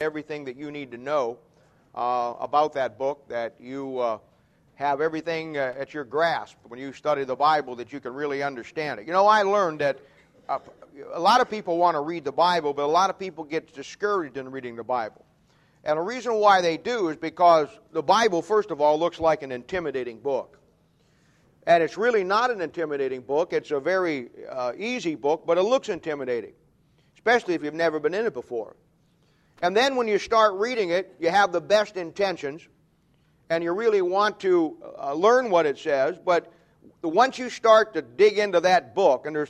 everything that you need to know about that book, that you have everything at your grasp when you study the Bible, that you can really understand it. You know, I learned that a lot of people want to read the Bible, but a lot of people get discouraged in reading the Bible. And the reason why they do is because the Bible, first of all, looks like an intimidating book. And it's really not an intimidating book. It's a very easy book, but it looks intimidating, especially if you've never been in it before. And then when you start reading it, you have the best intentions, and you really want to learn what it says, but once you start to dig into that book, and there's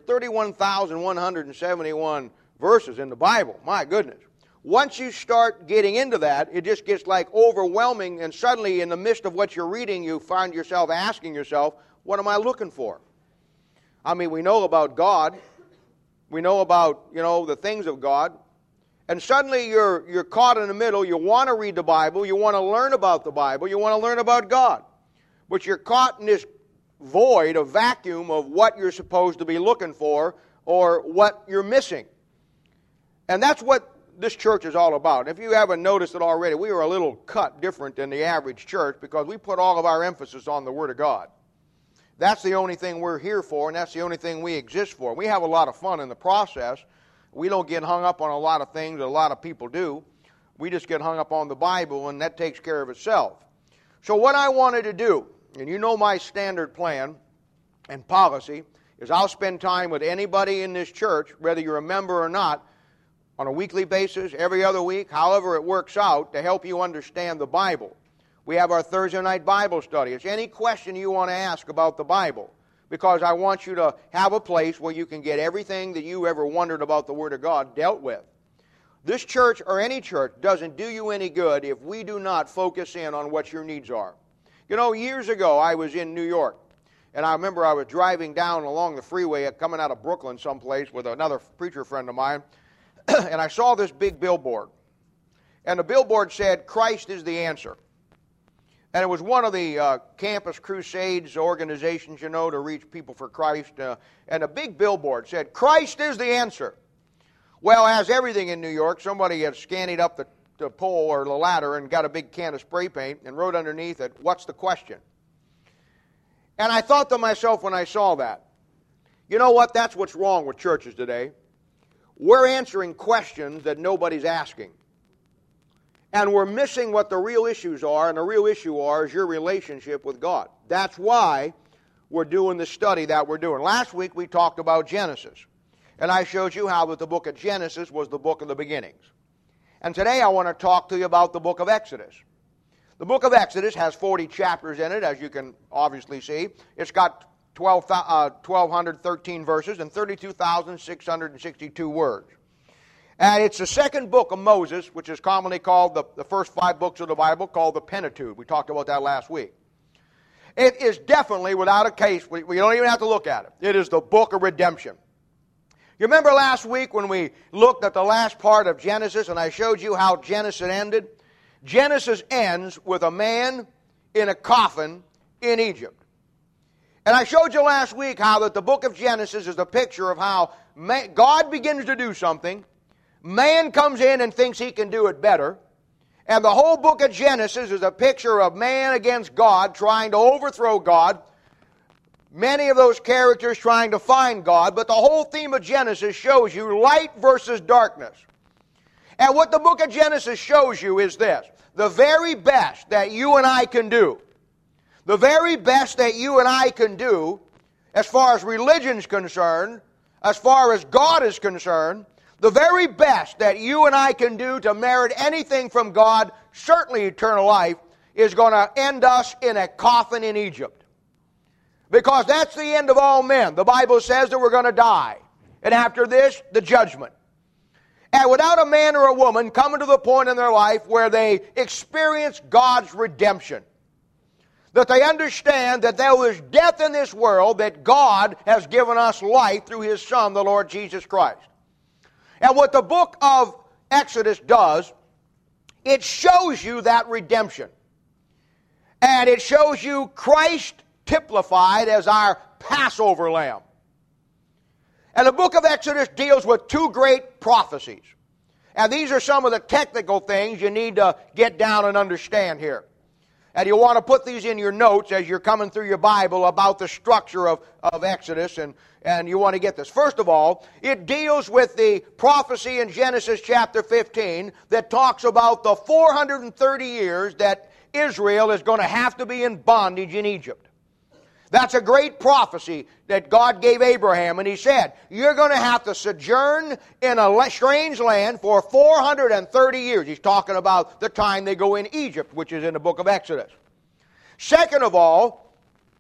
31,171 verses in the Bible, my goodness. Once you start getting into that, it just gets like overwhelming, and suddenly in the midst of what you're reading, you find yourself asking yourself, what am I looking for? I mean, we know about God. We know about, the things of God. And suddenly you're caught in the middle. You want to read the Bible. You want to learn about the Bible. You want to learn about God. But you're caught in this void, a vacuum of what you're supposed to be looking for or what you're missing. And that's what this church is all about. If you haven't noticed it already, we are a little cut different than the average church because we put all of our emphasis on the Word of God. That's the only thing we're here for, and that's the only thing we exist for. We have a lot of fun in the process. We don't get hung up on a lot of things that a lot of people do. We just get hung up on the Bible, and that takes care of itself. So what I wanted to do, and you know my standard plan and policy, is I'll spend time with anybody in this church, whether you're a member or not, on a weekly basis, every other week, however it works out, to help you understand the Bible. We have our Thursday night Bible study. It's any question you want to ask about the Bible, because I want you to have a place where you can get everything that you ever wondered about the Word of God dealt with. This church or any church doesn't do you any good if we do not focus in on what your needs are. You know, years ago I was in New York, and I remember I was driving down along the freeway coming out of Brooklyn someplace with another preacher friend of mine, and I saw this big billboard. And the billboard said, "Christ is the answer." And it was one of the Campus Crusades organizations, to reach people for Christ. And a big billboard said, "Christ is the answer." Well, as everything in New York, somebody had scannied up the pole or the ladder and got a big can of spray paint and wrote underneath it, "What's the question?" And I thought to myself when I saw that, you know what? That's what's wrong with churches today. We're answering questions that nobody's asking. And we're missing what the real issues are, and the real issue is your relationship with God. That's why we're doing the study that we're doing. Last week we talked about Genesis, and I showed you how that the book of Genesis was the book of the beginnings. And today I want to talk to you about the book of Exodus. The book of Exodus has 40 chapters in it, as you can obviously see. It's got 1,213 verses and 32,662 words. And it's the second book of Moses, which is commonly called the first 5 books of the Bible, called the Pentateuch. We talked about that last week. It is definitely, without a case, we don't even have to look at it. It is the book of redemption. You remember last week when we looked at the last part of Genesis and I showed you how Genesis ended? Genesis ends with a man in a coffin in Egypt. And I showed you last week how that the book of Genesis is a picture of how God begins to do something. Man comes in and thinks he can do it better. And the whole book of Genesis is a picture of man against God, trying to overthrow God. Many of those characters trying to find God. But the whole theme of Genesis shows you light versus darkness. And what the book of Genesis shows you is this. The very best that you and I can do, the very best that you and I can do, as far as religion is concerned, as far as God is concerned, the very best that you and I can do to merit anything from God, certainly eternal life, is going to end us in a coffin in Egypt. Because that's the end of all men. The Bible says that we're going to die. And after this, the judgment. And without a man or a woman coming to the point in their life where they experience God's redemption, that they understand that there is death in this world, that God has given us life through His Son, the Lord Jesus Christ. And what the book of Exodus does, it shows you that redemption. And it shows you Christ typified as our Passover lamb. And the book of Exodus deals with 2 great prophecies. And these are some of the technical things you need to get down and understand here. And you want to put these in your notes as you're coming through your Bible about the structure of Exodus, and you want to get this. First of all, it deals with the prophecy in Genesis chapter 15 that talks about the 430 years that Israel is going to have to be in bondage in Egypt. That's a great prophecy that God gave Abraham, and he said, you're going to have to sojourn in a strange land for 430 years. He's talking about the time they go in Egypt, which is in the book of Exodus. Second of all,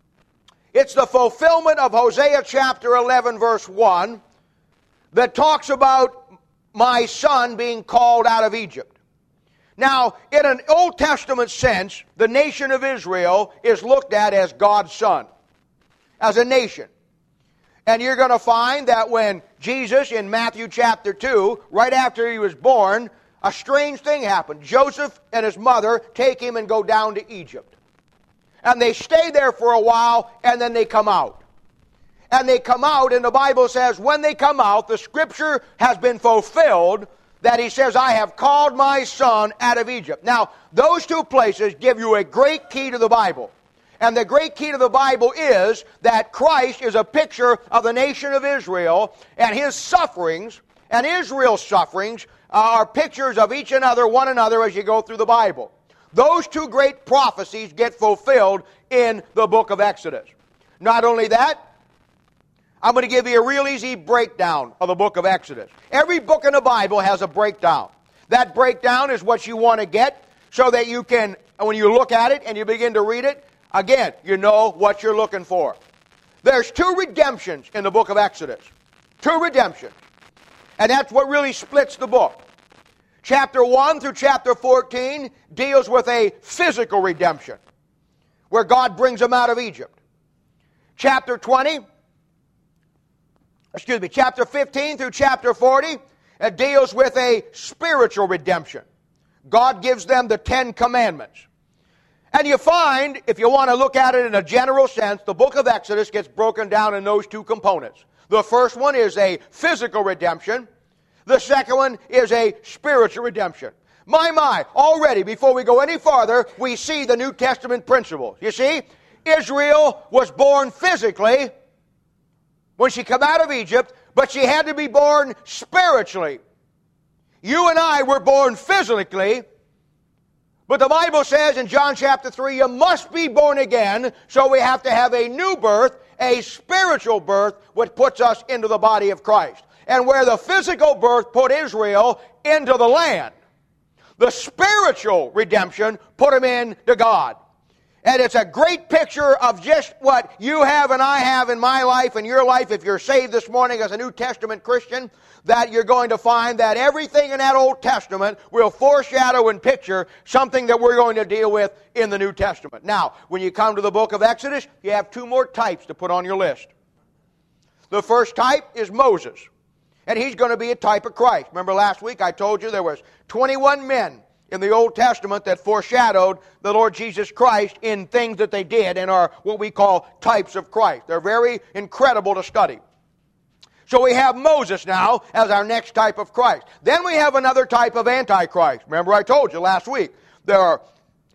it's the fulfillment of Hosea chapter 11, verse 1, that talks about my son being called out of Egypt. Now, in an Old Testament sense, the nation of Israel is looked at as God's son, as a nation. And you're going to find that when Jesus, in Matthew chapter 2, right after he was born, a strange thing happened. Joseph and his mother take him and go down to Egypt. And they stay there for a while, and then they come out. And they come out, and the Bible says when they come out, the Scripture has been fulfilled, that he says, I have called my son out of Egypt. Now, those two places give you a great key to the Bible. And the great key to the Bible is that Christ is a picture of the nation of Israel, and his sufferings and Israel's sufferings are pictures of each another, one another, as you go through the Bible. Those two great prophecies get fulfilled in the book of Exodus. Not only that, I'm going to give you a real easy breakdown of the book of Exodus. Every book in the Bible has a breakdown. That breakdown is what you want to get so that you can, when you look at it and you begin to read it, again, you know what you're looking for. There's two redemptions in the book of Exodus. Two redemptions. And that's what really splits the book. Chapter 1 through chapter 14 deals with a physical redemption, where God brings them out of Egypt. Chapter 15 through chapter 40, it deals with a spiritual redemption. God gives them the 10 Commandments. And you find, if you want to look at it in a general sense, the book of Exodus gets broken down in those two components. The first one is a physical redemption. The second one is a spiritual redemption. My, already, before we go any farther, we see the New Testament principles. You see, Israel was born physically when she came out of Egypt, but she had to be born spiritually. You and I were born physically, but the Bible says in John chapter 3, you must be born again, so we have to have a new birth, a spiritual birth, which puts us into the body of Christ. And where the physical birth put Israel into the land, the spiritual redemption put them into God. And it's a great picture of just what you have and I have in my life and your life if you're saved this morning as a New Testament Christian, that you're going to find that everything in that Old Testament will foreshadow and picture something that we're going to deal with in the New Testament. Now, when you come to the book of Exodus, you have two more types to put on your list. The first type is Moses, and he's going to be a type of Christ. Remember last week I told you there was 21 men in the Old Testament that foreshadowed the Lord Jesus Christ in things that they did and are what we call types of Christ. They're very incredible to study. So we have Moses now as our next type of Christ. Then we have another type of Antichrist. Remember I told you last week, there are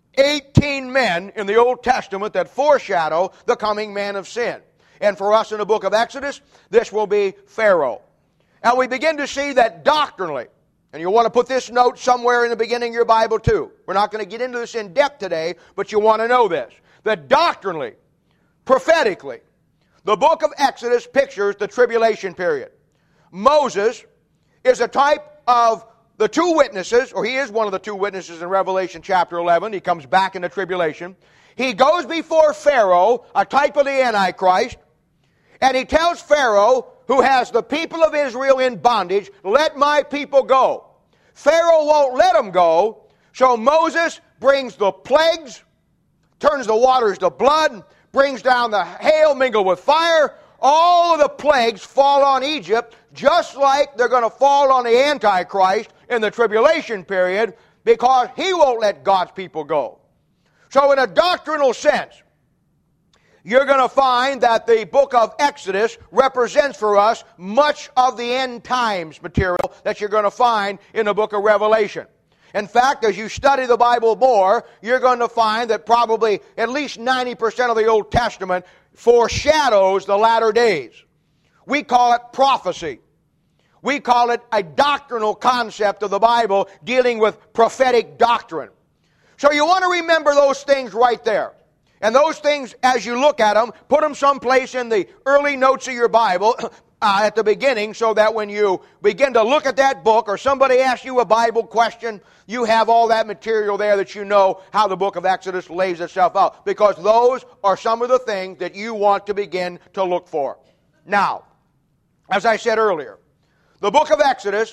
18 men in the Old Testament that foreshadow the coming man of sin. And for us in the book of Exodus, this will be Pharaoh. And we begin to see that doctrinally, and you'll want to put this note somewhere in the beginning of your Bible too. We're not going to get into this in depth today, but you want to know this. That doctrinally, prophetically, the book of Exodus pictures the tribulation period. Moses is a type of the two witnesses, or he is one of the two witnesses in Revelation chapter 11. He comes back in the tribulation. He goes before Pharaoh, a type of the Antichrist, and he tells Pharaoh, who has the people of Israel in bondage, let my people go. Pharaoh won't let them go, so Moses brings the plagues, turns the waters to blood, brings down the hail mingled with fire. All of the plagues fall on Egypt, just like they're going to fall on the Antichrist in the tribulation period, because he won't let God's people go. So in a doctrinal sense, you're going to find that the book of Exodus represents for us much of the end times material that you're going to find in the book of Revelation. In fact, as you study the Bible more, you're going to find that probably at least 90% of the Old Testament foreshadows the latter days. We call it prophecy. We call it a doctrinal concept of the Bible dealing with prophetic doctrine. So you want to remember those things right there. And those things, as you look at them, put them someplace in the early notes of your Bible at the beginning, so that when you begin to look at that book or somebody asks you a Bible question, you have all that material there that you know how the book of Exodus lays itself out. Because those are some of the things that you want to begin to look for. Now, as I said earlier, the book of Exodus,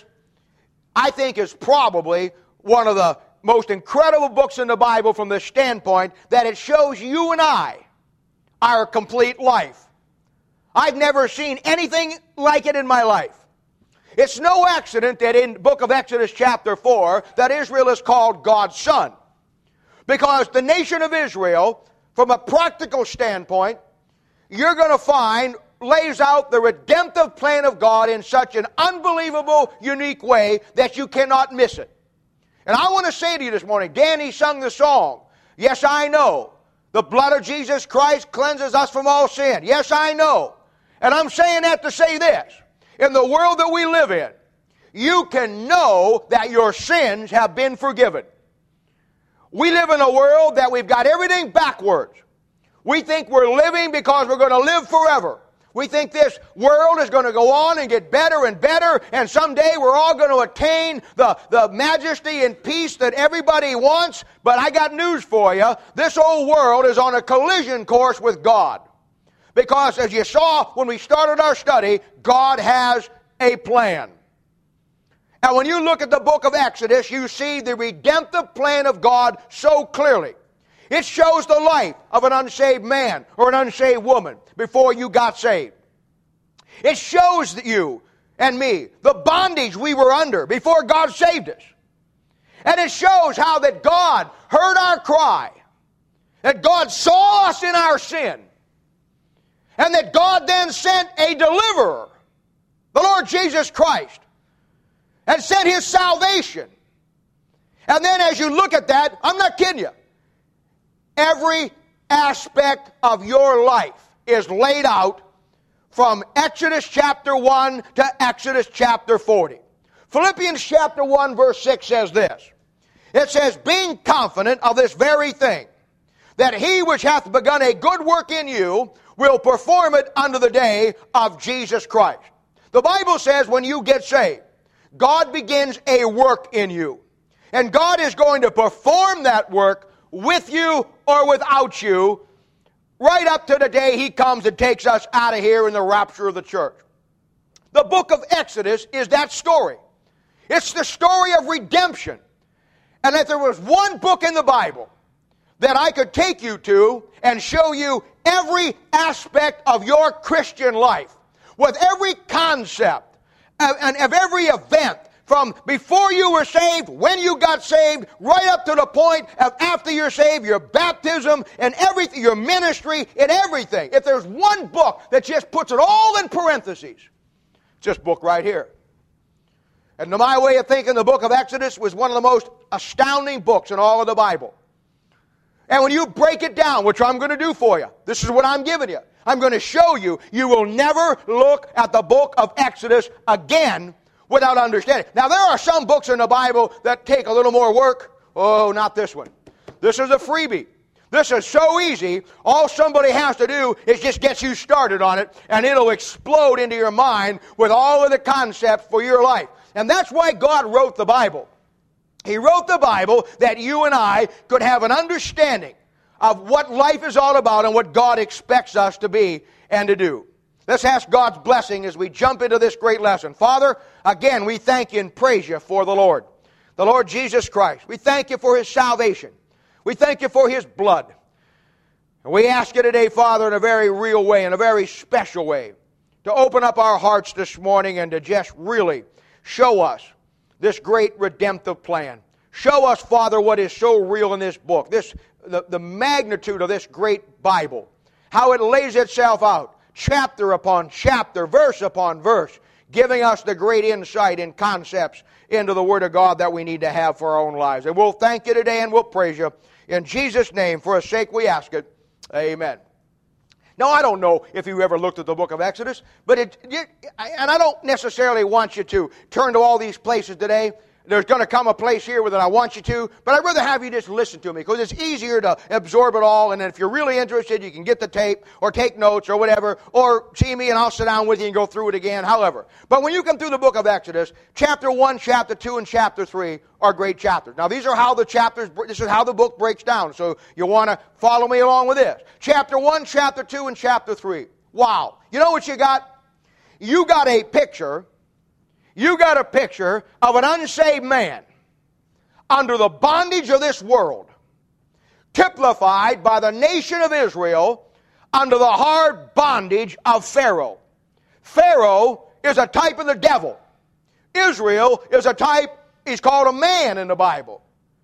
I think, is probably one of the most incredible books in the Bible from the standpoint that it shows you and I our complete life. I've never seen anything like it in my life. It's no accident that in the book of Exodus chapter 4 that Israel is called God's son. Because the nation of Israel, from a practical standpoint, you're going to find lays out the redemptive plan of God in such an unbelievable, unique way that you cannot miss it. And I want to say to you this morning, Danny sung the song, "Yes, I know, the blood of Jesus Christ cleanses us from all sin." Yes, I know. And I'm saying that to say this. In the world that we live in, you can know that your sins have been forgiven. We live in a world that we've got everything backwards. We think we're living because we're going to live forever. We think this world is going to go on and get better and better, and someday we're all going to attain the majesty and peace that everybody wants. But I got news for you. This old world is on a collision course with God. Because as you saw when we started our study, God has a plan. And when you look at the book of Exodus, you see the redemptive plan of God so clearly. It shows the life of an unsaved man or an unsaved woman before you got saved. It shows you and me the bondage we were under before God saved us. And it shows how that God heard our cry, that God saw us in our sin, and that God then sent a deliverer, the Lord Jesus Christ, and sent His salvation. And then as you look at that, I'm not kidding you, every aspect of your life is laid out from Exodus chapter 1 to Exodus chapter 40. Philippians chapter 1 verse 6 says this. It says, "Being confident of this very thing, that He which hath begun a good work in you will perform it unto the day of Jesus Christ." The Bible says when you get saved, God begins a work in you. And God is going to perform that work with you or without you, right up to the day He comes and takes us out of here in the rapture of the church. The book of Exodus is that story. It's the story of redemption. And if there was one book in the Bible that I could take you to and show you every aspect of your Christian life, with every concept and of every event, from before you were saved, when you got saved, right up to the point of after you're saved, your baptism and everything, your ministry and everything. If there's one book that just puts it all in parentheses, it's this book right here. And to my way of thinking, the book of Exodus was one of the most astounding books in all of the Bible. And when you break it down, which I'm going to do for you, this is what I'm giving you. I'm going to show you, you will never look at the book of Exodus again without understanding. Now, there are some books in the Bible that take a little more work. Oh, not this one. This is a freebie. This is so easy. All somebody has to do is just get you started on it, and it'll explode into your mind with all of the concepts for your life. And that's why God wrote the Bible. He wrote the Bible that you and I could have an understanding of what life is all about and what God expects us to be and to do. Let's ask God's blessing as we jump into this great lesson. Father, again, we thank you and praise you for the Lord Jesus Christ. We thank you for His salvation. We thank you for His blood. And we ask you today, Father, in a very real way, in a very special way, to open up our hearts this morning and to just really show us this great redemptive plan. Show us, Father, what is so real in this book, the magnitude of this great Bible. how it lays itself out, chapter upon chapter, verse upon verse, giving us the great insight and concepts into the Word of God that we need to have for our own lives. And we'll thank you today and we'll praise you. In Jesus' name, for His sake we ask it. Amen. Now, I don't know if you ever looked at the book of Exodus, but and I don't necessarily want you to turn to all these places today. There's going to come a place here that I want you to, but I'd rather have you just listen to me because it's easier to absorb it all, and then if you're really interested, you can get the tape or take notes or whatever, or see me and I'll sit down with you and go through it again, however. But when you come through the book of Exodus, chapter 1, chapter 2, and chapter 3 are great chapters. Now, these are how the chapters, this is how the book breaks down, so you want to follow me along with this. Chapter 1, chapter 2, and chapter 3. Wow. You know what you got? You got a picture. You got a picture of an unsaved man under the bondage of this world, typified by the nation of Israel under the hard bondage of Pharaoh. Pharaoh is a type of the devil. Israel is a type, he's called a man in the Bible,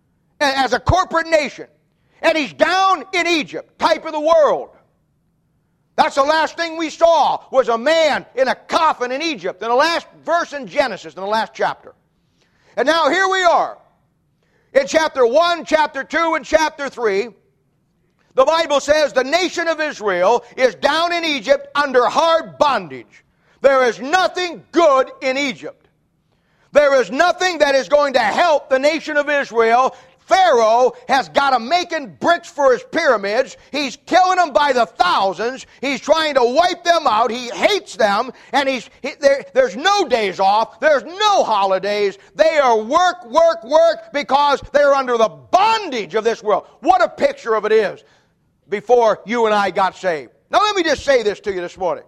as a corporate nation. And he's down in Egypt, type of the world. That's the last thing we saw, was a man in a coffin in Egypt, in the last verse in Genesis, in the last chapter. And now here we are. In chapter 1, chapter 2, and chapter 3, the Bible says the nation of Israel is down in Egypt under hard bondage. There is nothing good in Egypt. There is nothing that is going to help the nation of Israel. Pharaoh has got them making bricks for his pyramids. He's killing them by the thousands. He's trying to wipe them out. He hates them. And there's no days off. There's no holidays. They are work, work, work because they're under the bondage of this world. What a picture of it is before you and I got saved. Now let me just say this to you this morning.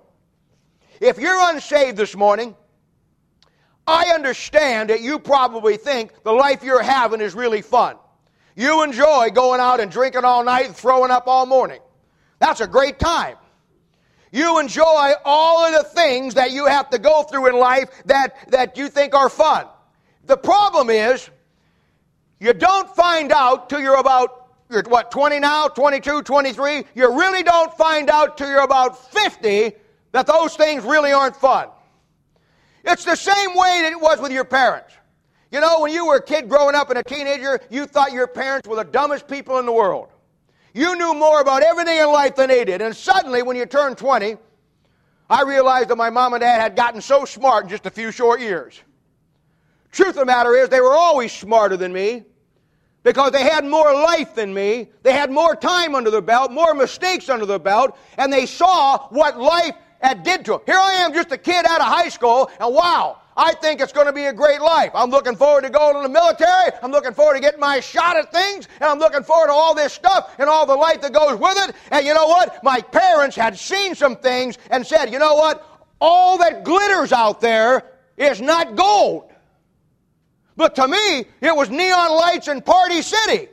If you're unsaved this morning, I understand that you probably think the life you're having is really fun. You enjoy going out and drinking all night and throwing up all morning. That's a great time. You enjoy all of the things that you have to go through in life that you think are fun. The problem is, you don't find out till you're about, 20 now, 22, 23? You really don't find out till you're about 50 that those things really aren't fun. It's the same way that it was with your parents. You know, when you were a kid growing up and a teenager, you thought your parents were the dumbest people in the world. You knew more about everything in life than they did. And suddenly, when you turned 20, I realized that my mom and dad had gotten so smart in just a few short years. Truth of the matter is, they were always smarter than me because they had more life than me. They had more time under their belt, more mistakes under their belt, and they saw what life had did to them. Here I am, just a kid out of high school, and wow, I think it's going to be a great life. I'm looking forward to going to the military. I'm looking forward to getting my shot at things. And I'm looking forward to all this stuff and all the life that goes with it. And you know what? My parents had seen some things and said, you know what? All that glitters out there is not gold. But to me, it was neon lights and Party City.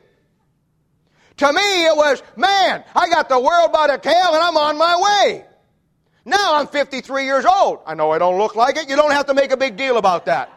To me, it was, man, I got the world by the tail and I'm on my way. Now I'm 53 years old. I know I don't look like it. You don't have to make a big deal about that.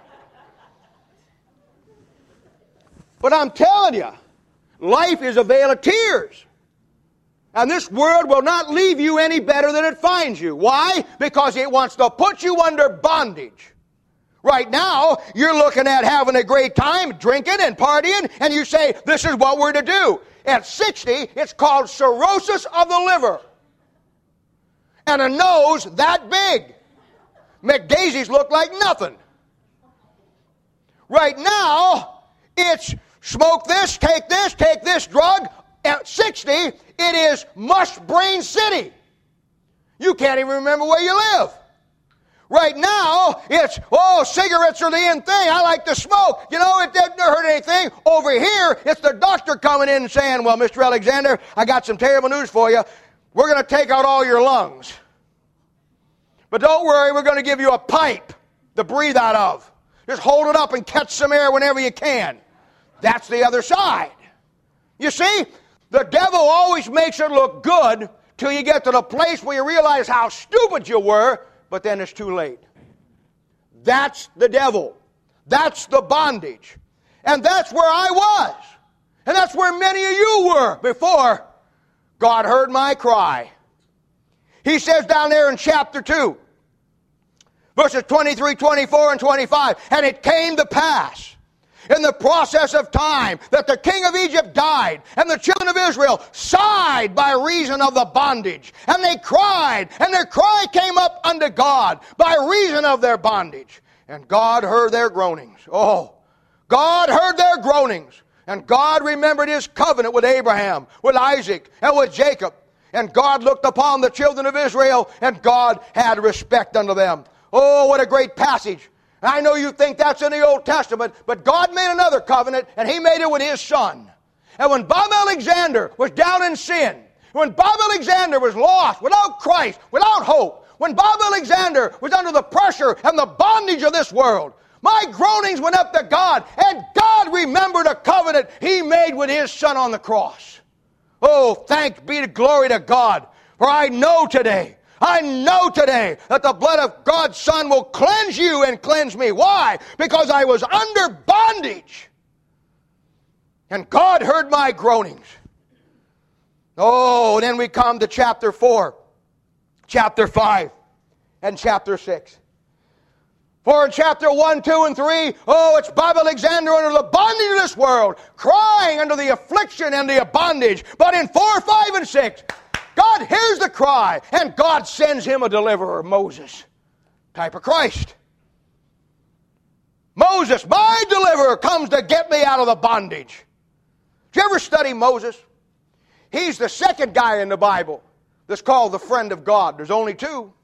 But I'm telling you, life is a vale of tears. And this world will not leave you any better than it finds you. Why? Because it wants to put you under bondage. Right now, you're looking at having a great time, drinking and partying, and you say, this is what we're to do. At 60, it's called cirrhosis of the liver. And a nose that big. McDaisie's look like nothing. Right now, it's smoke this, take this drug. At 60, it is mush brain city. You can't even remember where you live. Right now, it's, cigarettes are the in thing. I like to smoke. You know, it doesn't hurt anything. Over here, it's the doctor coming in and saying, well, Mr. Alexander, I got some terrible news for you. We're going to take out all your lungs. But don't worry, we're going to give you a pipe to breathe out of. Just hold it up and catch some air whenever you can. That's the other side. You see, the devil always makes it look good till you get to the place where you realize how stupid you were, but then it's too late. That's the devil. That's the bondage. And that's where I was. And that's where many of you were before God heard my cry. He says down there in chapter 2, verses 23, 24, and 25, and it came to pass in the process of time that the king of Egypt died, and the children of Israel sighed by reason of the bondage, and they cried, and their cry came up unto God by reason of their bondage. And God heard their groanings. Oh, God heard their groanings. And God remembered His covenant with Abraham, with Isaac, and with Jacob. And God looked upon the children of Israel, and God had respect unto them. Oh, what a great passage. I know you think that's in the Old Testament, but God made another covenant, and He made it with His Son. And when Bob Alexander was down in sin, when Bob Alexander was lost, without Christ, without hope, when Bob Alexander was under the pressure and the bondage of this world, my groanings went up to God, and God remembered a covenant He made with His Son on the cross. Oh, thanks be to glory to God, for I know today that the blood of God's Son will cleanse you and cleanse me. Why? Because I was under bondage. And God heard my groanings. Oh, then we come to chapter 4, chapter 5, and chapter 6. For in chapter 1, 2, and 3, oh, it's Bob Alexander under the bondage of this world, crying under the affliction and the bondage. But in 4, 5, and 6, God hears the cry, and God sends him a deliverer, Moses, type of Christ. Moses, my deliverer, comes to get me out of the bondage. Did you ever study Moses? He's the second guy in the Bible that's called the friend of God. There's only two.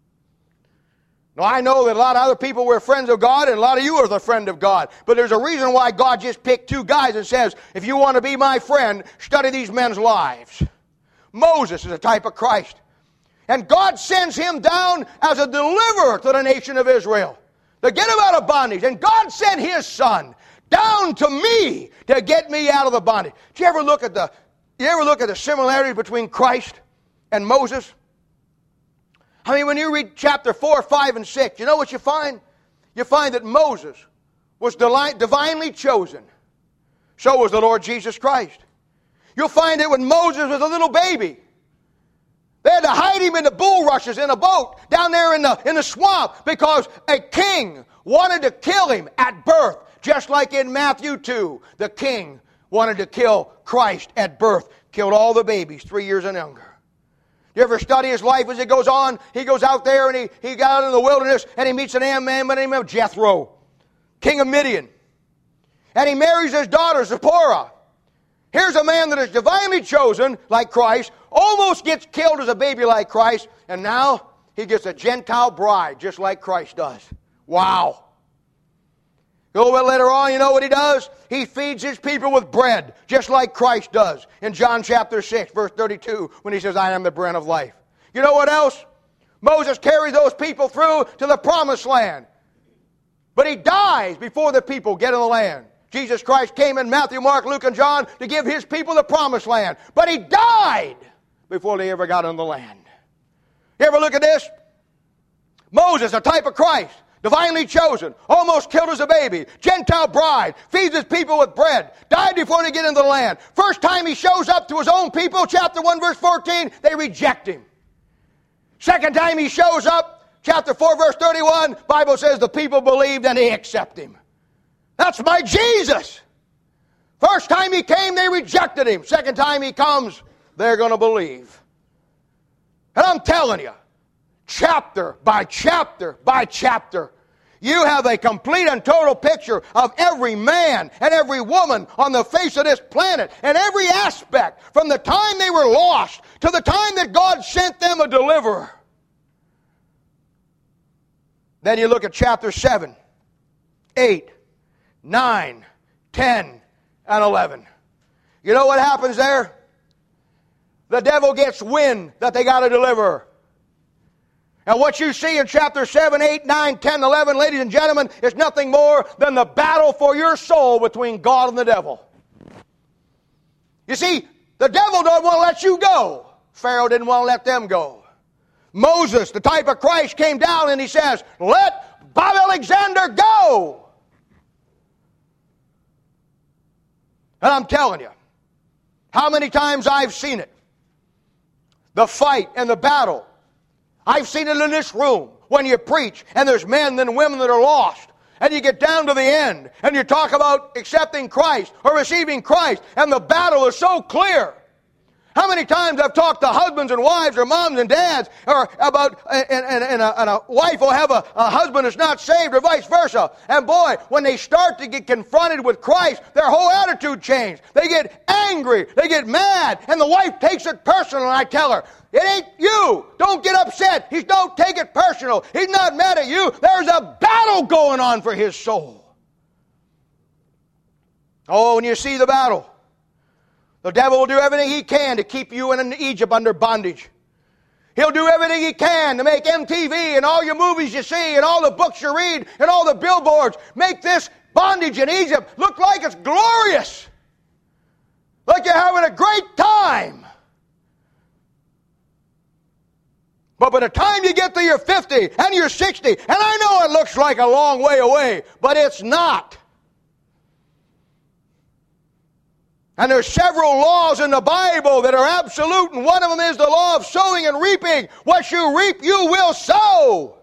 Now, I know that a lot of other people were friends of God, and a lot of you are the friend of God. But there's a reason why God just picked two guys and says, if you want to be my friend, study these men's lives. Moses is a type of Christ. And God sends him down as a deliverer to the nation of Israel to get him out of bondage. And God sent His Son down to me to get me out of the bondage. Do you ever look at the similarities between Christ and Moses? I mean, when you read chapter 4, 5, and 6, you know what you find? You find that Moses was divinely chosen. So was the Lord Jesus Christ. You'll find that when Moses was a little baby, they had to hide him in the bulrushes in a boat down there in the swamp because a king wanted to kill him at birth. Just like in Matthew 2, the king wanted to kill Christ at birth. Killed all the babies 3 years and younger. You ever study his life as it goes on? He goes out there and he got out in the wilderness and he meets an man by the name of Jethro, king of Midian. And he marries his daughter, Zipporah. Here's a man that is divinely chosen, like Christ, almost gets killed as a baby like Christ, and now he gets a Gentile bride, just like Christ does. Wow. A little bit later on, you know what he does? He feeds his people with bread, just like Christ does. In John chapter 6, verse 32, when he says, I am the bread of life. You know what else? Moses carries those people through to the promised land. But he dies before the people get in the land. Jesus Christ came in Matthew, Mark, Luke, and John to give His people the promised land. But He died before they ever got in the land. You ever look at this? Moses, a type of Christ, divinely chosen, almost killed as a baby, Gentile bride, feeds his people with bread, died before they get into the land. First time he shows up to his own people, chapter 1, verse 14, they reject him. Second time he shows up, chapter 4, verse 31, Bible says the people believed and they accept him. That's my Jesus. First time He came, they rejected Him. Second time He comes, they're going to believe. And I'm telling you, chapter by chapter by chapter, you have a complete and total picture of every man and every woman on the face of this planet, and every aspect, from the time they were lost to the time that God sent them a deliverer. Then you look at chapter 7, 8, 9, 10, and 11. You know what happens there? The devil gets wind that they got a deliverer. And what you see in chapter 7, 8, 9, 10, 11, ladies and gentlemen, is nothing more than the battle for your soul between God and the devil. You see, the devil don't want to let you go. Pharaoh didn't want to let them go. Moses, the type of Christ, came down and he says, let Bob Alexander go. And I'm telling you, how many times I've seen it. The fight and the battle I've seen it in this room when you preach and there's men and women that are lost. And you get down to the end and you talk about accepting Christ or receiving Christ, and the battle is so clear. How many times I've talked to husbands and wives or moms and dads or about, and a wife will have a husband that's not saved or vice versa. And boy, when they start to get confronted with Christ, their whole attitude changes. They get angry, they get mad, and the wife takes it personal. And I tell her, it ain't you. Don't get upset. Don't take it personal. He's not mad at you. There's a battle going on for his soul. Oh, when you see the battle, the devil will do everything he can to keep you in Egypt under bondage. He'll do everything he can to make MTV and all your movies you see and all the books you read and all the billboards make this bondage in Egypt look like it's glorious. Like you're having a great time. But by the time you get to your 50 and your 60, and I know it looks like a long way away, but it's not. And there's several laws in the Bible that are absolute, and one of them is the law of sowing and reaping. What you reap, you will sow.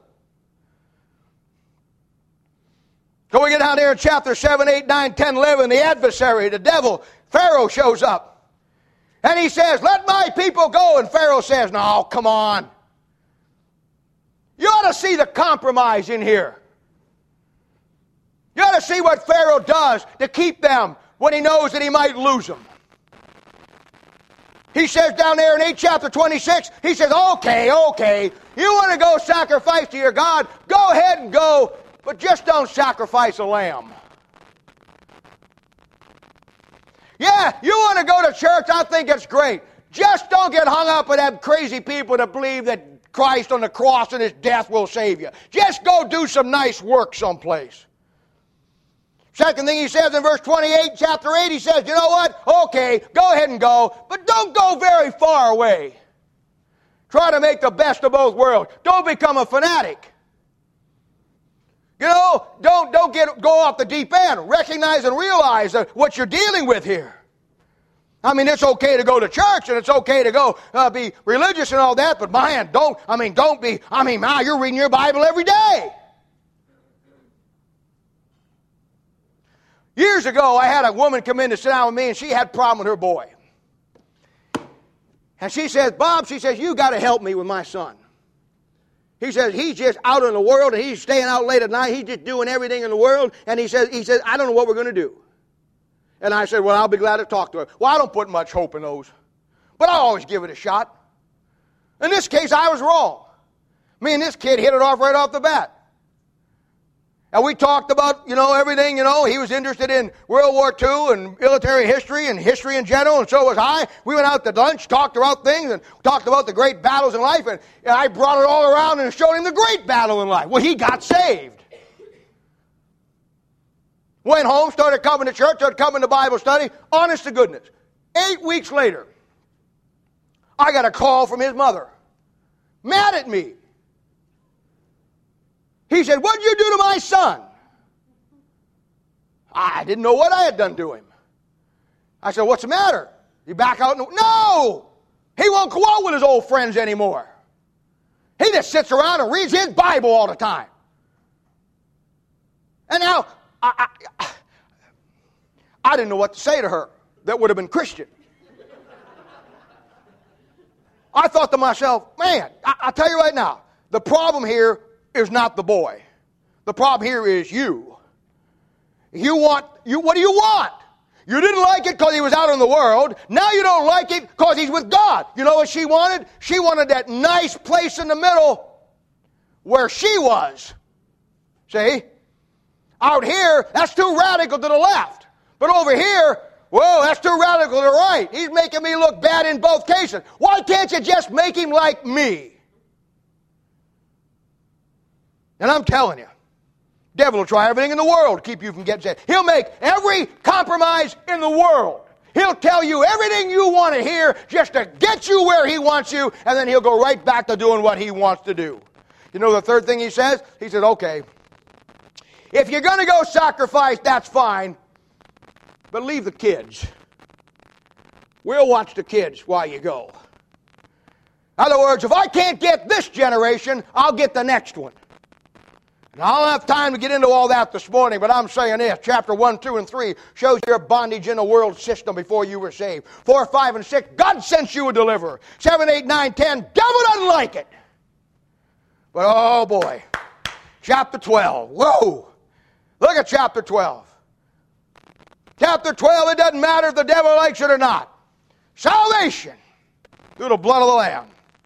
So we get down there in chapter 7, 8, 9, 10, 11, the adversary, the devil, Pharaoh shows up. And he says, let my people go. And Pharaoh says, no, come on. You ought to see the compromise in here. You ought to see what Pharaoh does to keep them when he knows that he might lose them. He says down there in chapter 26, he says, okay, you want to go sacrifice to your God, go ahead and go, but just don't sacrifice a lamb. Yeah, you want to go to church, I think it's great. Just don't get hung up with them crazy people that believe that Christ on the cross and his death will save you. Just go do some nice work someplace. Second thing he says in verse 28, chapter 8, he says, you know what? Okay, go ahead and go, but don't go very far away. Try to make the best of both worlds. Don't become a fanatic. You know, don't go off the deep end. Recognize and realize what you're dealing with here. I mean, it's okay to go to church and it's okay to go be religious and all that, but man, you're reading your Bible every day. Years ago, I had a woman come in to sit down with me, and she had a problem with her boy. And she says, Bob, you got to help me with my son. He says, he's just out in the world, and he's staying out late at night. He's just doing everything in the world. And he says, I don't know what we're going to do. And I said, well, I'll be glad to talk to her. Well, I don't put much hope in those. But I always give it a shot. In this case, I was wrong. Me and this kid hit it off right off the bat. And we talked about, everything, he was interested in World War II and military history and history in general, and so was I. We went out to lunch, talked about things, and talked about the great battles in life, and I brought it all around and showed him the great battle in life. Well, he got saved. Went home, started coming to church, started coming to Bible study, honest to goodness. 8 weeks later, I got a call from his mother, mad at me. He said, what'd you do to my son? I didn't know what I had done to him. I said, what's the matter? You back out? No! He won't go out with his old friends anymore. He just sits around and reads his Bible all the time. And now, I didn't know what to say to her that would have been Christian. I thought to myself, man, I'll tell you right now, the problem here is not the boy. The problem here is you. What do you want? You didn't like it because he was out in the world. Now you don't like it because he's with God. You know what she wanted? She wanted that nice place in the middle where she was. See? Out here, that's too radical to the left. But over here, whoa, that's too radical to the right. He's making me look bad in both cases. Why can't you just make him like me? And I'm telling you, the devil will try everything in the world to keep you from getting saved. He'll make every compromise in the world. He'll tell you everything you want to hear just to get you where he wants you, and then he'll go right back to doing what he wants to do. You know the third thing he says? He says, okay, if you're going to go sacrifice, that's fine, but leave the kids. We'll watch the kids while you go. In other words, if I can't get this generation, I'll get the next one. And I don't have time to get into all that this morning, but I'm saying this. Chapter 1, 2, and 3 shows your bondage in the world system before you were saved. 4, 5, and 6, God sent you a deliverer. 7, 8, 9, 10, devil doesn't like it. But oh boy, chapter 12, whoa. Look at chapter 12. Chapter 12, it doesn't matter if the devil likes it or not. Salvation through the blood of the Lamb.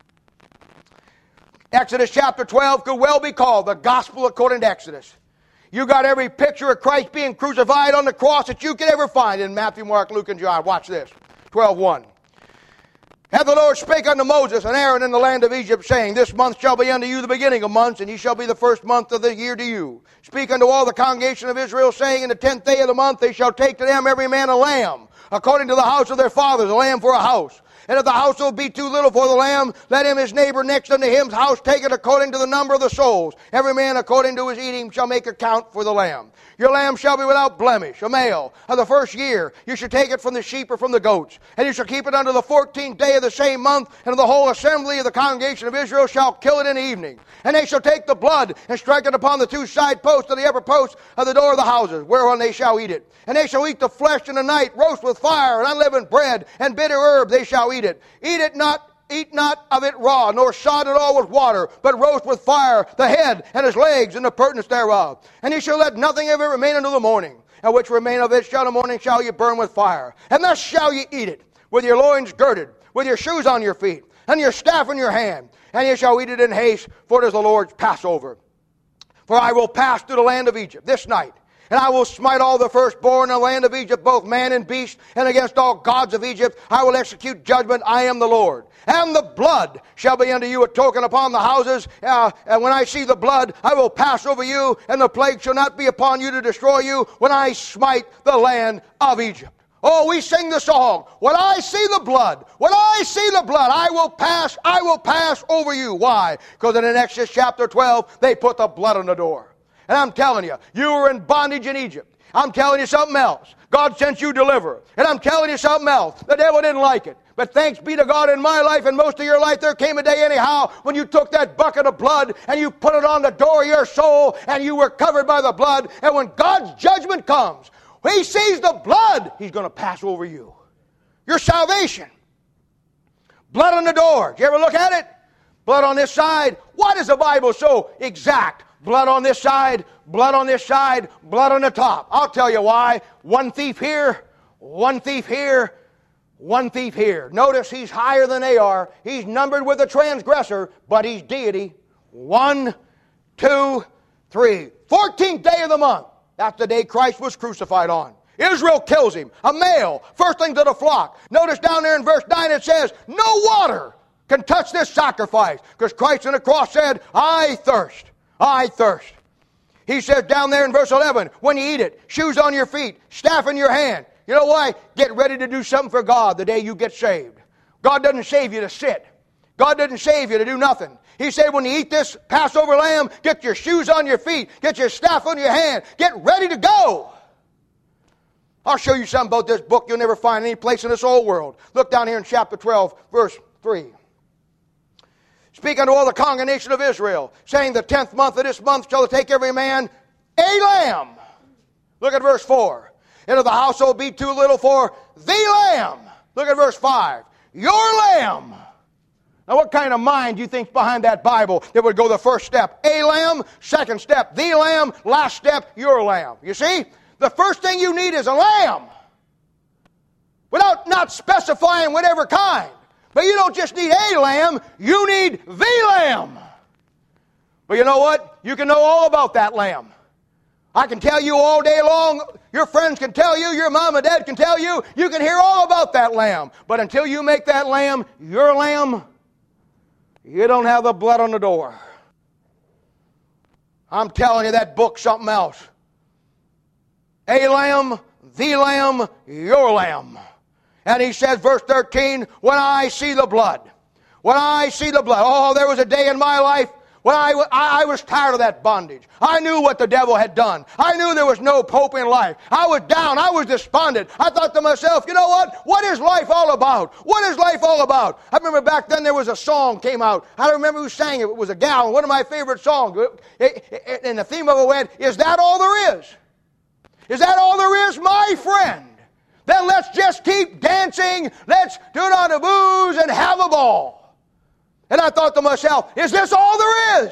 Exodus chapter 12 could well be called the gospel according to Exodus. You got every picture of Christ being crucified on the cross that you could ever find in Matthew, Mark, Luke, and John. Watch this. 12:1. And the Lord spake unto Moses and Aaron in the land of Egypt, saying, This month shall be unto you the beginning of months, and ye shall be the first month of the year to you. Speak unto all the congregation of Israel, saying, In the 10th day of the month they shall take to them every man a lamb, according to the house of their fathers, a lamb for a house. And if the household be too little for the lamb, let him his neighbor next unto him's house take it according to the number of the souls. Every man according to his eating shall make account for the lamb. Your lamb shall be without blemish, a male. Of the first year you shall take it from the sheep or from the goats. And you shall keep it unto the 14th day of the same month, and the whole assembly of the congregation of Israel shall kill it in the evening. And they shall take the blood and strike it upon the two side posts of the upper posts of the door of the houses, whereon they shall eat it. And they shall eat the flesh in the night, roast with fire, and unleavened bread, and bitter herb they shall eat it. Eat not of it raw, nor sod it all with water, but roast with fire the head and his legs and the purtenance thereof. And ye shall let nothing of it remain until the morning. And which remain of it shall in the morning shall ye burn with fire. And thus shall ye eat it, with your loins girded, with your shoes on your feet, and your staff in your hand. And ye shall eat it in haste, for it is the Lord's Passover. For I will pass through the land of Egypt this night, and I will smite all the firstborn in the land of Egypt, both man and beast, and against all gods of Egypt I will execute judgment. I am the Lord. And the blood shall be unto you a token upon the houses. And when I see the blood, I will pass over you, and the plague shall not be upon you to destroy you when I smite the land of Egypt. Oh, we sing the song, when I see the blood, I will pass over you. Why? Because in Exodus chapter 12, they put the blood on the door. And I'm telling you, you were in bondage in Egypt. I'm telling you something else. God sent you deliverer. And I'm telling you something else. The devil didn't like it. But thanks be to God, in my life and most of your life, there came a day anyhow when you took that bucket of blood and you put it on the door of your soul and you were covered by the blood. And when God's judgment comes, when He sees the blood, He's going to pass over you. Your salvation. Blood on the door. Did you ever look at it? Blood on this side. Why does the Bible so exact? Blood on this side, blood on this side, blood on the top. I'll tell you why. One thief here, one thief here, one thief here. Notice he's higher than they are. He's numbered with a transgressor, but he's deity. 1, 2, 3. 14th day of the month. That's the day Christ was crucified on. Israel kills him. A male, firstling to the flock. Notice down there in verse 9 it says, no water can touch this sacrifice. Because Christ on the cross said, I thirst. I thirst. He says down there in verse 11, when you eat it, shoes on your feet, staff in your hand. You know why? Get ready to do something for God the day you get saved. God doesn't save you to sit. God doesn't save you to do nothing. He said when you eat this Passover lamb, get your shoes on your feet, get your staff on your hand, get ready to go. I'll show you something about this book you'll never find any place in this whole world. Look down here in chapter 12, verse 3. Speak unto all the congregation of Israel, saying the 10th month of this month shall take every man a lamb. Look at verse 4. And if the household be too little for the lamb. Look at verse 5. Your lamb. Now what kind of mind do you think's behind that Bible that would go the first step? A lamb, second step, the lamb, last step, your lamb. You see? The first thing you need is a lamb. Without not specifying whatever kind. But you don't just need a lamb, you need the lamb. But you know what? You can know all about that lamb. I can tell you all day long, your friends can tell you, your mom and dad can tell you, you can hear all about that lamb. But until you make that lamb your lamb, you don't have the blood on the door. I'm telling you, that book's something else. A lamb, the lamb, your lamb. And he says, verse 13, when I see the blood. When I see the blood. Oh, there was a day in my life When I was tired of that bondage. I knew what the devil had done. I knew there was no hope in life. I was down. I was despondent. I thought to myself, you know what? What is life all about? What is life all about? I remember back then there was a song came out. I don't remember who sang it. It was a gal. One of my favorite songs. And the theme of it went, is that all there is? Is that all there is, my friend? Then let's just keep dancing. Let's do it on the booze and have a ball. And I thought to myself, is this all there is?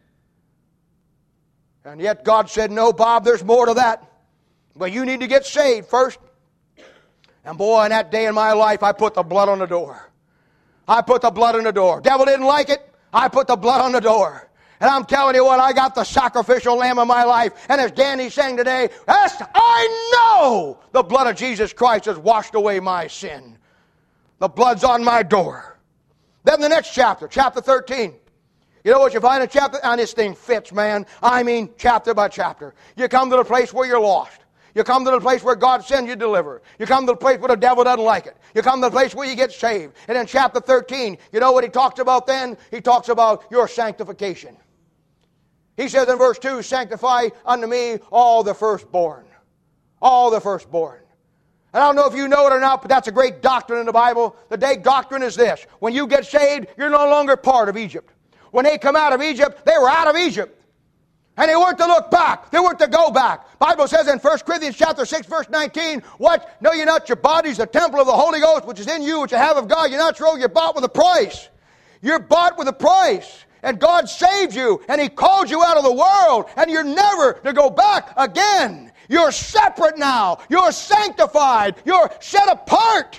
And yet God said, no, Bob, there's more to that. But you need to get saved first. And boy, in that day in my life, I put the blood on the door. I put the blood on the door. Devil didn't like it. I put the blood on the door. And I'm telling you what, I got the sacrificial lamb of my life. And as Danny sang today, yes, I know the blood of Jesus Christ has washed away my sin. The blood's on my door. Then the next chapter, chapter 13. You know what you find in chapter? And this thing fits, man. I mean, chapter by chapter. You come to the place where you're lost. You come to the place where God sends you deliver. You come to the place where the devil doesn't like it. You come to the place where you get saved. And in chapter 13, you know what he talks about then? He talks about your sanctification. He says in verse 2, sanctify unto me all the firstborn. All the firstborn. And I don't know if you know it or not, but that's a great doctrine in the Bible. The day doctrine is this. When you get saved, you're no longer part of Egypt. When they come out of Egypt, they were out of Egypt. And they weren't to look back. They weren't to go back. The Bible says in 1 Corinthians chapter 6, verse 19, what? Know ye not your body's the temple of the Holy Ghost, which is in you, which you have of God. You're not sure you're bought with a price. You're bought with a price. And God saved you, and He called you out of the world, and you're never to go back again. You're separate now. You're sanctified. You're set apart.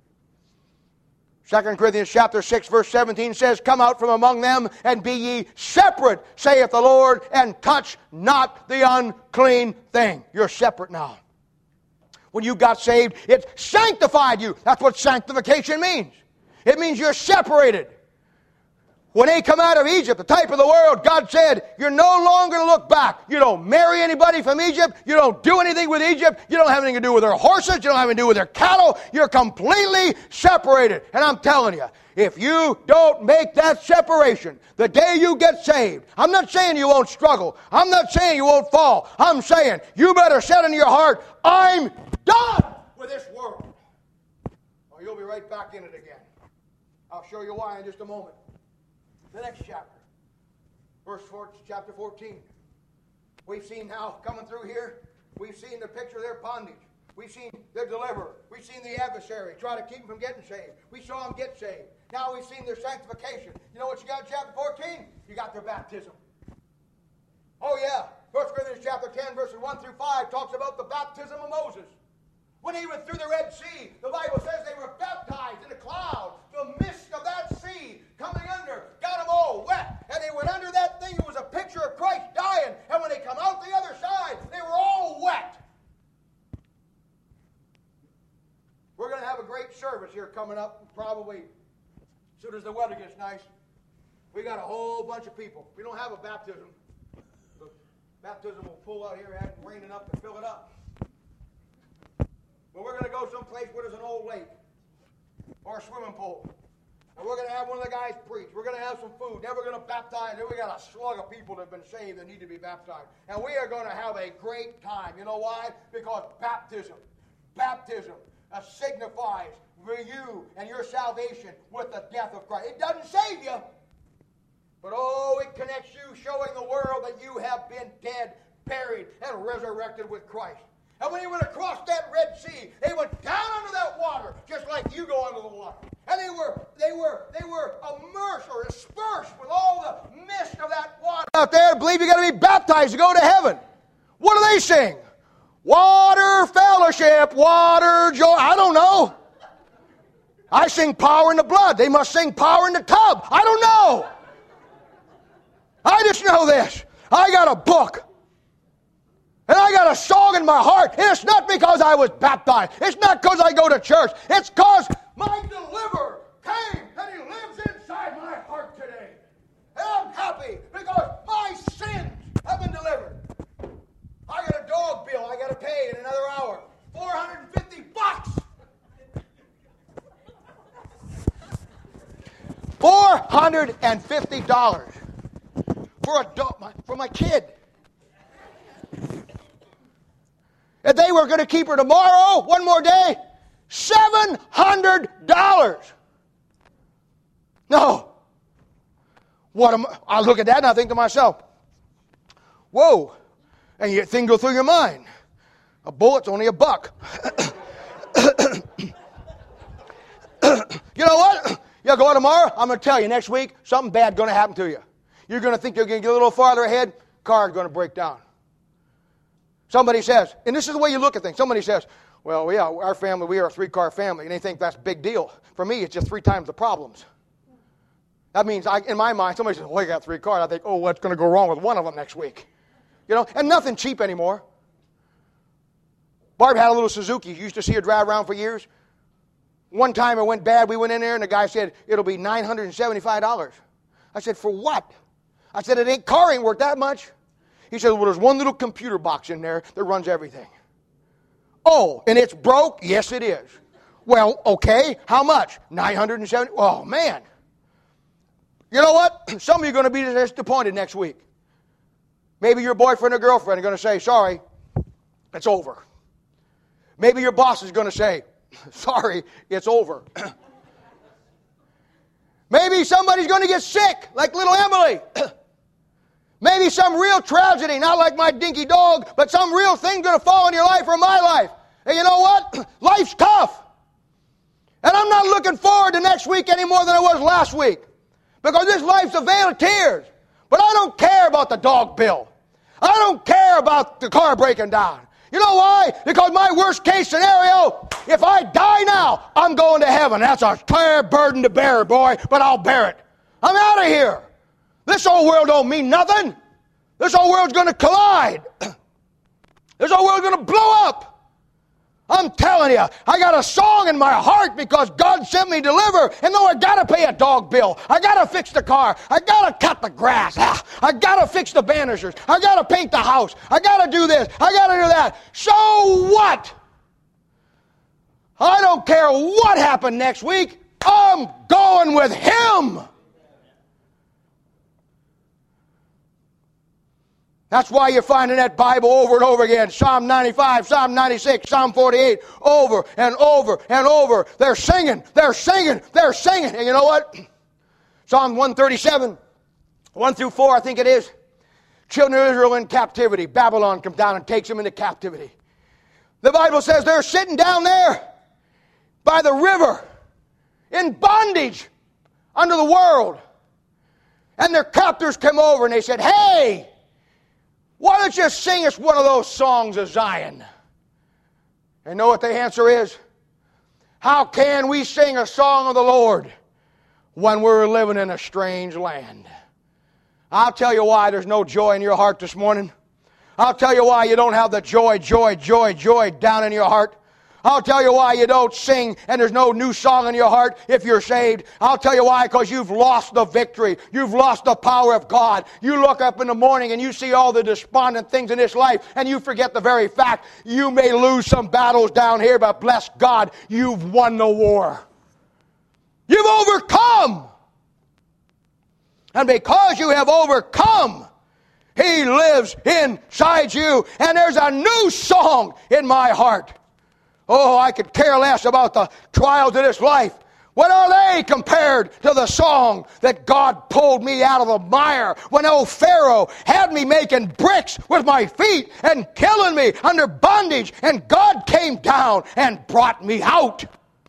2 Corinthians chapter 6, verse 17 says, come out from among them, and be ye separate, saith the Lord, and touch not the unclean thing. You're separate now. When you got saved, it sanctified you. That's what sanctification means. It means you're separated. When they come out of Egypt, the type of the world, God said, you're no longer to look back. You don't marry anybody from Egypt. You don't do anything with Egypt. You don't have anything to do with their horses. You don't have anything to do with their cattle. You're completely separated. And I'm telling you, if you don't make that separation, the day you get saved, I'm not saying you won't struggle. I'm not saying you won't fall. I'm saying you better set in your heart, I'm done with this world. Or you'll be right back in it again. I'll show you why in just a moment. The next chapter, chapter 14. We've seen now, coming through here, we've seen the picture of their bondage. We've seen their deliverer. We've seen the adversary try to keep them from getting saved. We saw them get saved. Now we've seen their sanctification. You know what you got in chapter 14? You got their baptism. Oh yeah, 1 Corinthians chapter 10, verses 1 through 5 talks about the baptism of Moses. When he went through the Red Sea, the Bible says they were baptized in a cloud. The mist of that sea coming under got them all wet. And they went under that thing. It was a picture of Christ dying. And when they come out the other side, they were all wet. We're going to have a great service here coming up, probably as soon as the weather gets nice. We got a whole bunch of people. We don't have a baptism. The baptism will pull out here and rain enough to fill it up. But we're going to go someplace where there's an old lake or a swimming pool. And we're going to have one of the guys preach. We're going to have some food. Then we're going to baptize. Then we got a slug of people that have been saved that need to be baptized. And we are going to have a great time. You know why? Because baptism signifies you and your salvation with the death of Christ. It doesn't save you. But oh, it connects you, showing the world that you have been dead, buried, and resurrected with Christ. And when he went across that Red Sea, they went down under that water, just like you go under the water. And they were immersed or aspersed with all the mist of that water. Out there, believe you got to be baptized to go to heaven. What do they sing? Water fellowship, water joy. I don't know. I sing power in the blood. They must sing power in the tub. I don't know. I just know this. I got a book. And I got a song in my heart. And it's not because I was baptized. It's not because I go to church. It's because my deliverer came and he lives inside my heart today. And I'm happy because my sins have been delivered. I got a dog bill I got to pay in another hour. $450. $450. for a dog, for my kid. If they were going to keep her tomorrow, one more day, $700. No. I look at that and I think to myself, whoa. And you think go through your mind. A bullet's only $1. You know what? You go tomorrow, I'm going to tell you, next week, something bad going to happen to you. You're going to think you're going to get a little farther ahead, car's going to break down. Somebody says, and this is the way you look at things, somebody says, well, yeah, our family, we are a 3-car family, and they think that's a big deal. For me, it's just 3 times the problems. That means, in my mind, somebody says, well, you got 3 cars. I think, oh, what's going to go wrong with one of them next week? You know, and nothing cheap anymore. Barb had a little Suzuki. You used to see her drive around for years. One time it went bad. We went in there, and the guy said, it'll be $975. I said, for what? I said, car ain't worth that much. He said, well, there's one little computer box in there that runs everything. Oh, and it's broke? Yes, it is. Well, okay, how much? $970. Oh, man. You know what? Some of you are going to be disappointed next week. Maybe your boyfriend or girlfriend are going to say, sorry, it's over. Maybe your boss is going to say, sorry, it's over. Maybe somebody's going to get sick, like little Emily. Maybe some real tragedy, not like my dinky dog, but some real thing going to fall in your life or my life. And you know what? Life's tough. And I'm not looking forward to next week any more than I was last week. Because this life's a vale of tears. But I don't care about the dog bill. I don't care about the car breaking down. You know why? Because my worst case scenario, if I die now, I'm going to heaven. That's a clear burden to bear, boy, but I'll bear it. I'm out of here. This old world don't mean nothing. This old world's going to collide. This old world's going to blow up. I'm telling you, I got a song in my heart because God sent me to deliver. And though I got to pay a dog bill, I got to fix the car, I got to cut the grass, I got to fix the banisters, I got to paint the house, I got to do this, I got to do that. So what? I don't care what happened next week. I'm going with Him. That's why you find in that Bible over and over again, Psalm 95, Psalm 96, Psalm 48, over and over and over. They're singing, they're singing, they're singing. And you know what? Psalm 137, 1 through 4, I think it is. Children of Israel in captivity. Babylon comes down and takes them into captivity. The Bible says they're sitting down there by the river in bondage under the world. And their captors come over and they said, hey, why don't you sing us one of those songs of Zion? And know what the answer is? How can we sing a song of the Lord when we're living in a strange land? I'll tell you why there's no joy in your heart this morning. I'll tell you why you don't have the joy down in your heart. I'll tell you why you don't sing and there's no new song in your heart if you're saved. I'll tell you why, because you've lost the victory. You've lost the power of God. You look up in the morning and you see all the despondent things in this life and you forget the very fact you may lose some battles down here, but bless God, you've won the war. You've overcome. And because you have overcome, He lives inside you. And there's a new song in my heart. Oh, I could care less about the trials of this life. What are they compared to the song that God pulled me out of the mire when old Pharaoh had me making bricks with my feet and killing me under bondage, and God came down and brought me out?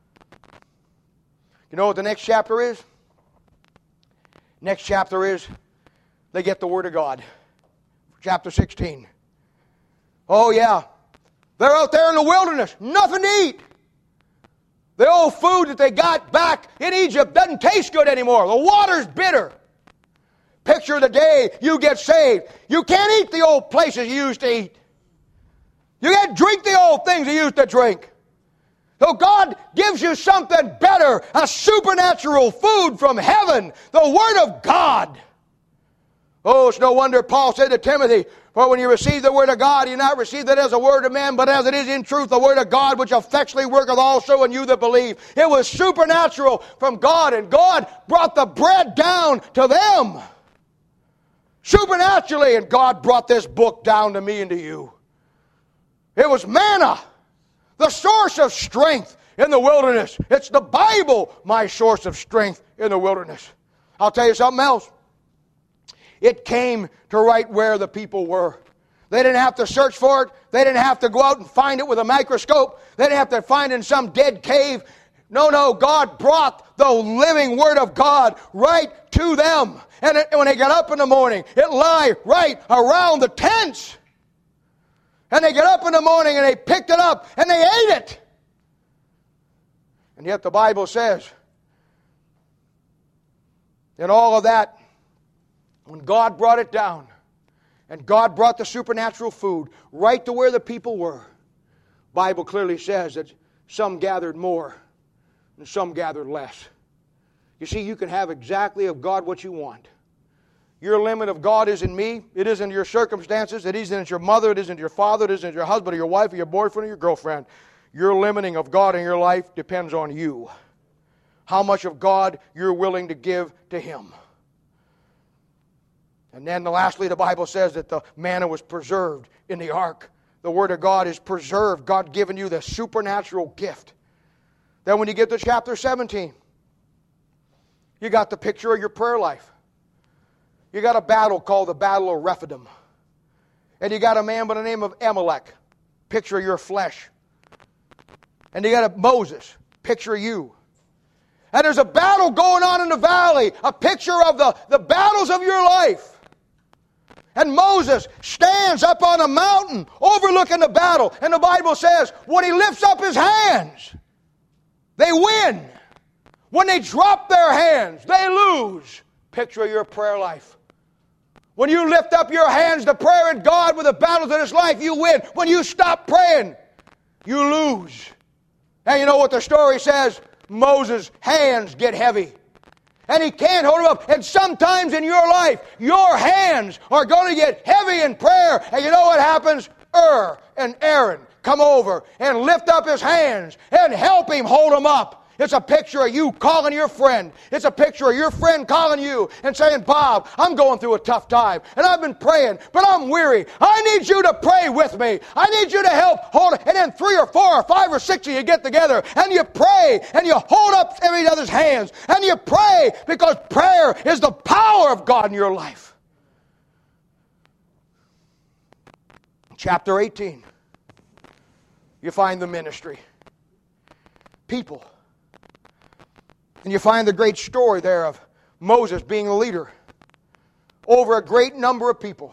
You know what the next chapter is? Next chapter is they get the Word of God. Chapter 16. Oh, yeah. They're out there in the wilderness, nothing to eat. The old food that they got back in Egypt doesn't taste good anymore. The water's bitter. Picture the day you get saved. You can't eat the old places you used to eat. You can't drink the old things you used to drink. So God gives you something better, a supernatural food from heaven, the Word of God. Oh, it's no wonder Paul said to Timothy, for when you receive the Word of God, you not receive it as a word of man, but as it is in truth, the Word of God, which effectually worketh also in you that believe. It was supernatural from God, and God brought the bread down to them. supernaturally, and God brought this book down to me and to you. It was manna, the source of strength in the wilderness. It's the Bible, my source of strength in the wilderness. I'll tell you something else. It came to right where the people were. They didn't have to search for it. They didn't have to go out and find it with a microscope. They didn't have to find it in some dead cave. No, God brought the living Word of God right to them. And when they got up in the morning, it lay right around the tents. And they got up in the morning and they picked it up and they ate it. And yet the Bible says, in all of that, when God brought it down, and God brought the supernatural food right to where the people were, the Bible clearly says that some gathered more and some gathered less. You see, you can have exactly of God what you want. Your limit of God isn't me. It isn't your circumstances. It isn't your mother. It isn't your father. It isn't your husband or your wife or your boyfriend or your girlfriend. Your limiting of God in your life depends on you. How much of God you're willing to give to Him. And then lastly, the Bible says that the manna was preserved in the ark. The Word of God is preserved. God given you the supernatural gift. Then when you get to chapter 17, you got the picture of your prayer life. You got a battle called the Battle of Rephidim. And you got a man by the name of Amalek. Picture of your flesh. And you got a Moses. Picture of you. And there's a battle going on in the valley. A picture of the battles of your life. And Moses stands up on a mountain overlooking the battle. And the Bible says, when he lifts up his hands, they win. When they drop their hands, they lose. Picture of your prayer life. When you lift up your hands to prayer in God with the battles of this life, you win. When you stop praying, you lose. And you know what the story says? Moses' hands get heavy. And he can't hold them up. And sometimes in your life, your hands are going to get heavy in prayer. And you know what happens? And Aaron come over and lift up his hands and help him hold them up. It's a picture of you calling your friend. It's a picture of your friend calling you and saying, Bob, I'm going through a tough time. And I've been praying, but I'm weary. I need you to pray with me. I need you to help hold it. And then 3 or 4 or 5 or 6 of you get together and you pray and you hold up every other's hands. And you pray because prayer is the power of God in your life. Chapter 18. You find the ministry. People. And you find the great story there of Moses being a leader over a great number of people.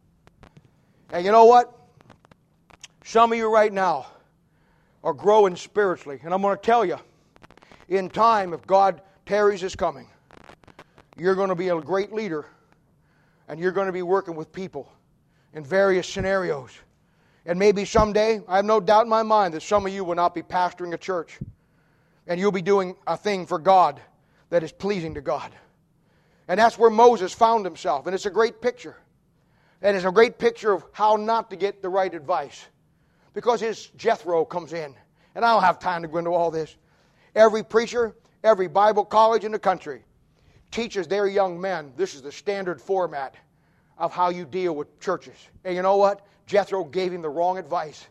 And you know what? Some of you right now are growing spiritually. And I'm going to tell you, in time, if God tarries His coming, you're going to be a great leader. And you're going to be working with people in various scenarios. And maybe someday, I have no doubt in my mind that some of you will not be pastoring a church. And you'll be doing a thing for God that is pleasing to God. And that's where Moses found himself. And it's a great picture. And it's a great picture of how not to get the right advice. Because his Jethro comes in. And I don't have time to go into all this. Every preacher, every Bible college in the country teaches their young men, this is the standard format of how you deal with churches. And you know what? Jethro gave him the wrong advice.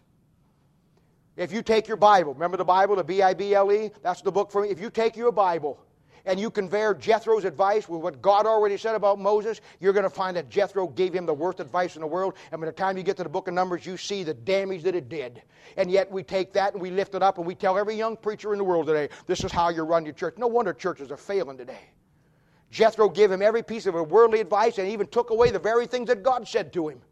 If you take your Bible, remember the Bible, the Bible, that's the book for me. If you take your Bible and you compare Jethro's advice with what God already said about Moses, you're going to find that Jethro gave him the worst advice in the world. And by the time you get to the book of Numbers, you see the damage that it did. And yet we take that and we lift it up and we tell every young preacher in the world today, this is how you run your church. No wonder churches are failing today. Jethro gave him every piece of worldly advice and even took away the very things that God said to him.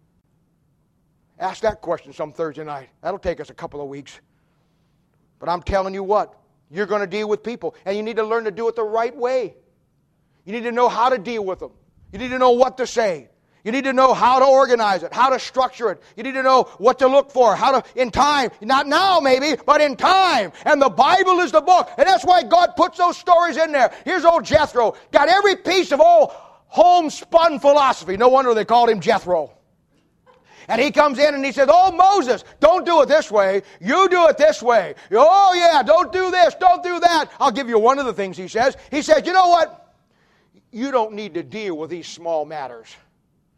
Ask that question some Thursday night. That'll take us a couple of weeks. But I'm telling you what, you're going to deal with people. And you need to learn to do it the right way. You need to know how to deal with them. You need to know what to say. You need to know how to organize it, how to structure it. You need to know what to look for, how to, in time, not now maybe, but in time. And the Bible is the book. And that's why God puts those stories in there. Here's old Jethro. Got every piece of old homespun philosophy. No wonder they called him Jethro. And he comes in and he says, oh, Moses, don't do it this way. You do it this way. Oh, yeah, don't do this, don't do that. I'll give you one of the things he says. He says, you know what? You don't need to deal with these small matters.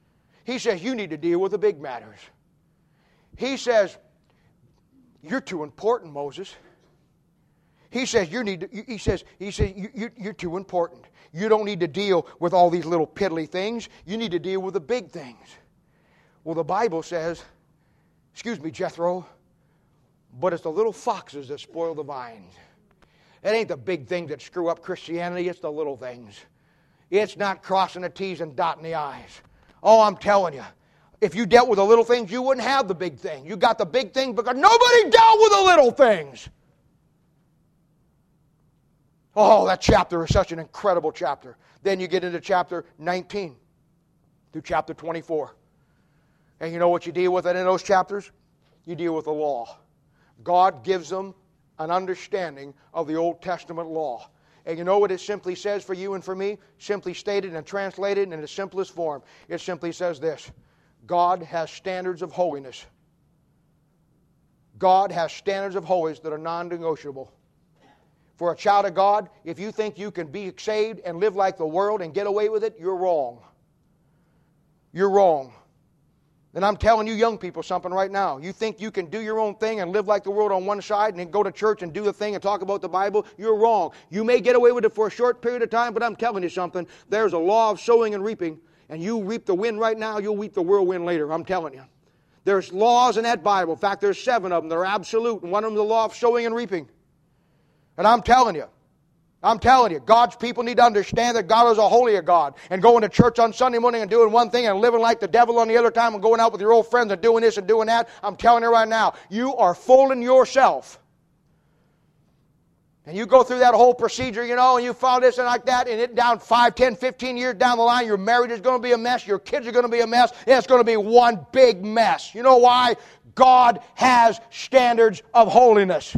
He says, you need to deal with the big matters. He says, you're too important, Moses. He says, you're too important. You don't need to deal with all these little piddly things. You need to deal with the big things. Well, the Bible says, excuse me, Jethro, but it's the little foxes that spoil the vines. It ain't the big things that screw up Christianity, it's the little things. It's not crossing the T's and dotting the I's. Oh, I'm telling you, if you dealt with the little things, you wouldn't have the big thing. You got the big thing because nobody dealt with the little things. Oh, that chapter is such an incredible chapter. Then you get into chapter 19 through chapter 24. And you know what you deal with in those chapters? You deal with the law. God gives them an understanding of the Old Testament law. And you know what it simply says for you and for me? Simply stated and translated in the simplest form. It simply says this: God has standards of holiness. God has standards of holiness that are non-negotiable. For a child of God, if you think you can be saved and live like the world and get away with it, you're wrong. You're wrong. And I'm telling you young people something right now. You think you can do your own thing and live like the world on one side and then go to church and do the thing and talk about the Bible? You're wrong. You may get away with it for a short period of time, but I'm telling you something. There's a law of sowing and reaping, and you reap the wind right now, you'll reap the whirlwind later. I'm telling you. There's laws in that Bible. In fact, there's 7 of them. They're absolute, and one of them is the law of sowing and reaping. And I'm telling you, God's people need to understand that God is a holier God. And going to church on Sunday morning and doing one thing and living like the devil on the other time and going out with your old friends and doing this and doing that, I'm telling you right now, you are fooling yourself. And you go through that whole procedure, and you found this and like that, and it down 5, 10, 15 years down the line, your marriage is going to be a mess, your kids are going to be a mess, and it's going to be one big mess. You know why? God has standards of holiness.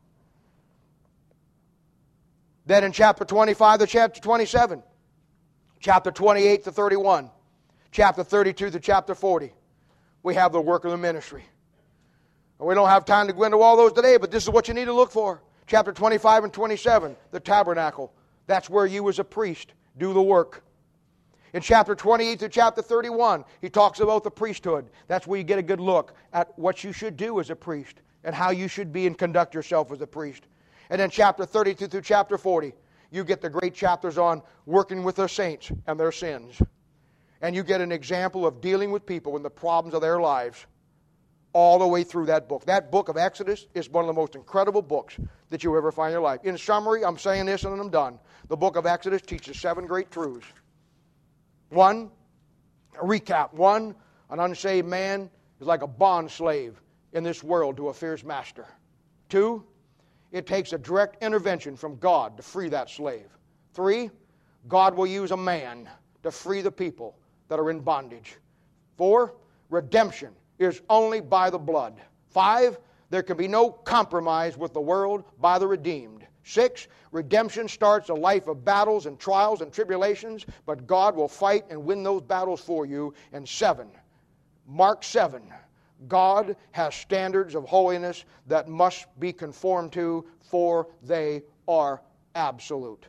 Then in chapter 25 to chapter 27, chapter 28 to 31, chapter 32 to chapter 40, we have the work of the ministry. And we don't have time to go into all those today, but this is what you need to look for. Chapter 25 and 27, the tabernacle. That's where you as a priest do the work. In chapter 28 to chapter 31, he talks about the priesthood. That's where you get a good look at what you should do as a priest and how you should be and conduct yourself as a priest. And then chapter 32 through chapter 40, you get the great chapters on working with the saints and their sins. And you get an example of dealing with people and the problems of their lives all the way through that book. That book of Exodus is one of the most incredible books that you ever find in your life. In summary, I'm saying this and I'm done. The book of Exodus teaches 7 great truths. 1, a recap. 1, an unsaved man is like a bond slave in this world to a fierce master. 2, it takes a direct intervention from God to free that slave. 3, God will use a man to free the people that are in bondage. 4, redemption is only by the blood. 5, there can be no compromise with the world by the redeemed. 6, redemption starts a life of battles and trials and tribulations, but God will fight and win those battles for you. And 7, Mark 7, God has standards of holiness that must be conformed to, for they are absolute.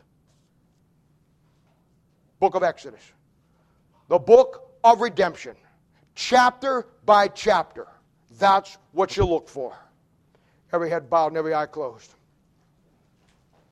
Book of Exodus. The book of redemption. Chapter by chapter. That's what you look for. Every head bowed and every eye closed.